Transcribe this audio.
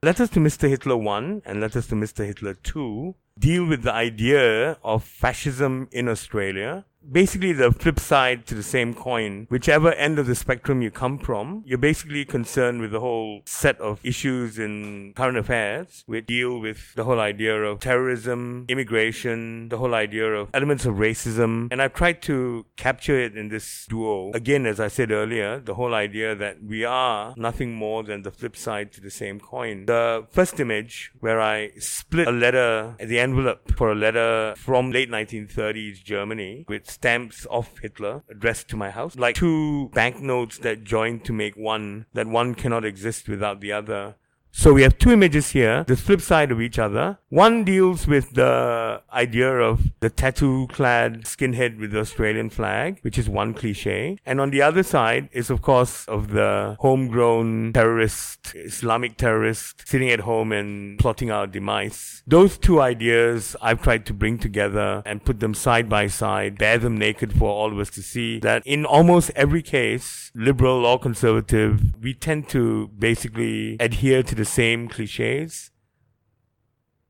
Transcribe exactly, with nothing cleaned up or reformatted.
Letters to Mister Hitler one and Letters to Mister Hitler two deal with the idea of fascism in Australia. Basically the flip side to the same coin. Whichever end of the spectrum you come from, you're basically concerned with the whole set of issues in current affairs which deal with the whole idea of terrorism, immigration, the whole idea of elements of racism. And I've tried to capture it in this duo. Again, as I said earlier, the whole idea that we are nothing more than the flip side to the same coin. The first image, where I split a letter, the envelope for a letter from late nineteen thirties Germany with stamps of Hitler addressed to my house, like two banknotes that join to make one, that one cannot exist without the other. So we have two images here, the flip side of each other. One deals with the idea of the tattoo-clad skinhead with the Australian flag, which is one cliche. And on the other side is, of course, of the homegrown terrorist, Islamic terrorist, sitting at home and plotting our demise. Those two ideas I've tried to bring together and put them side by side, bare them naked for all of us to see, that in almost every case, liberal or conservative, we tend to basically adhere to the same cliches.